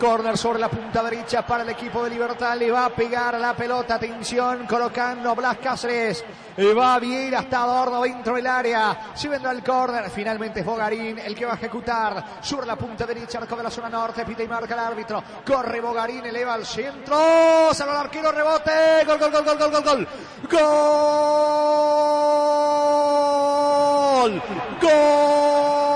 Corner sobre la punta derecha para el equipo de Libertad. Le va a pegar a la pelota. Atención, colocando Blas Cáceres. Va bien hasta Adorno dentro del área. Si vendrá el córner. Finalmente es Bogarín el que va a ejecutar sobre la punta derecha, arco de la zona norte. Pita y marca el árbitro. Corre Bogarín, eleva al centro. Salva el arquero, rebote. Gol, gol, gol, gol, gol, gol, gol. Gol. Gol.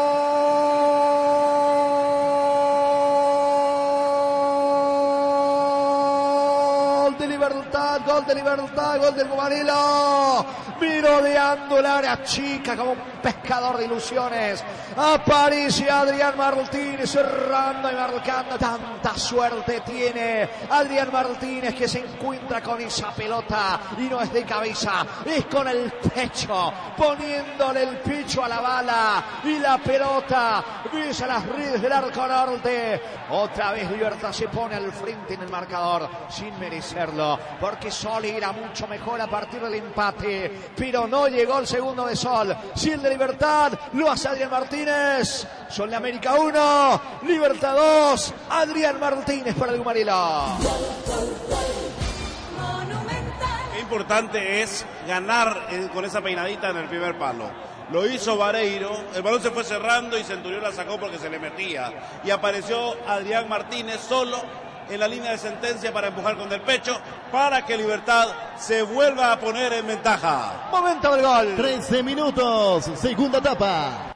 Gol de Libertad, gol del Gumarilo, mirodeando el área chica como un pescador de ilusiones. Aparece Adrián Martínez cerrando y marcando. Tanta suerte tiene Adrián Martínez que se encuentra con esa pelota y no es de cabeza, es con el pecho, poniéndole el pecho a la bala y la pelota pisa las redes del arco norte. Otra vez Libertad se pone al frente en el marcador sin merecerlo, porque Sol era mucho mejor a partir del empate, pero no llegó el segundo de Sol. Si el de Libertad lo hace Adrián Martínez. Sol de América 1, Libertad 2, Adrián Martínez para el Gumarilo. Qué importante es ganar con esa peinadita en el primer palo. Lo hizo Vareiro, el balón se fue cerrando y Centurión la sacó porque se le metía. Y apareció Adrián Martínez solo en la línea de sentencia para empujar con el pecho para que Libertad se vuelva a poner en ventaja. Momento del gol. 13 minutos, segunda etapa.